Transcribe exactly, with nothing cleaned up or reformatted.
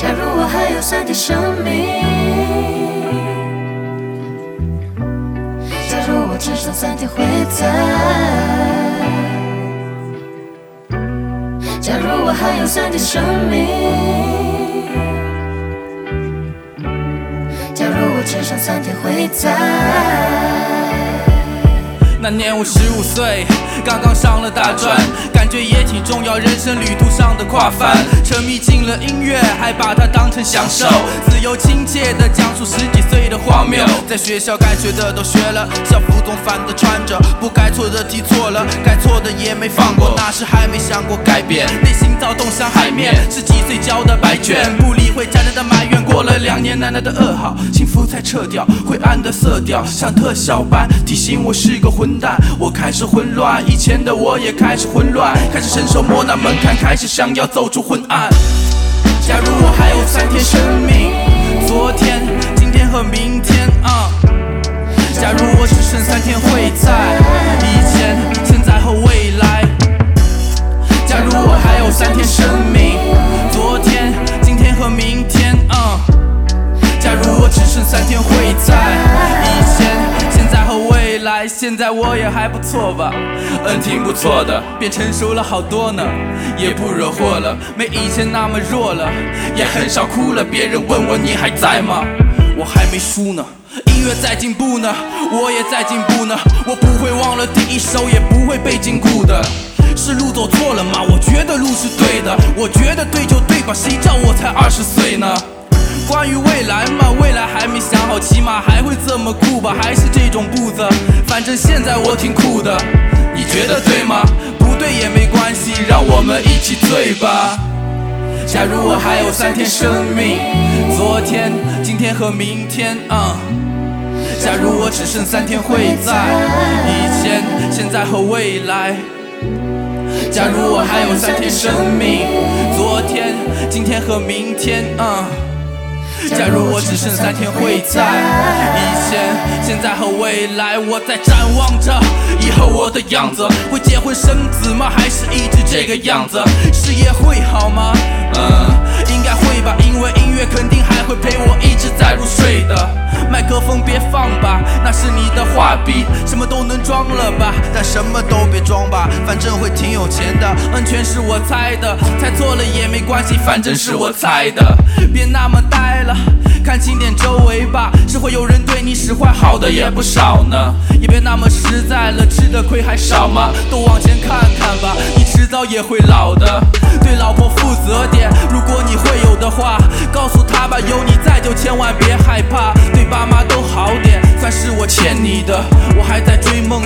假如我还有三天生命，假如我只剩三天会在，假如我还有三天生命，假如我只剩三天会在。 那年我十五岁，刚刚上了大专，感觉也挺重要，人生旅途上的跨帆。沉迷进了音乐，还把它当成享受，自由亲切地讲述十几岁的荒谬。在学校该学的都学了，校服总反的穿着，不该错的提错了，该错的也没放过。那时还没想过改变，内心躁动像海面。十几岁交的白卷，不理会家人的埋怨。过了两年，奶奶的噩耗，幸福才撤掉，灰暗的色调像特效般提醒我是个混蛋。我开始混乱，以前的我也开始混乱，开始伸手摸那门槛，开始想要走出昏暗。假如我还有三天生命，昨天、今天和明天啊、uh, 假如我只剩三天会在，以前、现在和未来。假如我还有三天生命，昨天、今天和明天啊、uh, 假如我只剩三天会在，以前、现在和未来。现在我也还不错吧，嗯，挺不错的，变成熟了好多呢，也不惹祸了，没以前那么弱了，也很少哭了。别人问我你还在吗？我还没输呢，音乐在进步呢，我也在进步呢。我不会忘了第一首，也不会被禁锢的。是路走错了吗？我觉得路是对的，我觉得对就对吧，谁叫我才二十岁呢？关于未来嘛，未来还没想好，起码还会这么酷吧，还是这种步子，反正现在我挺酷的，你觉得对吗？不对也没关系，让我们一起醉吧。假如我还有三天生命，昨天、今天和明天啊、uh, 假如我只剩三天会在，以前、现在和未来。假如我还有三天生命，昨天、今天和明天啊、uh,假如我只剩三天会在，以前、现在和未来。我在展望着以后我的样子，会结婚生子吗？还是一直这个样子？事业会好吗？嗯，应该会吧，因为音乐肯定还会陪我一直在入睡的。麦克风别放吧，那是你的画笔，什么都能装了吧，但什么都别装吧，反正会挺有钱的。嗯，全是我猜的，猜错了也没关系，反正是我猜的。别那么呆了，看清点周围吧，是会有人对你使坏，好的也不少呢。也别那么实在了，吃的亏还少吗？都往前看看吧，你迟早也会老的。对老婆负责点，如果你会有的话，告诉她吧，有你在就千万别害怕。对爸妈都好点，算是我欠你的。我还在追梦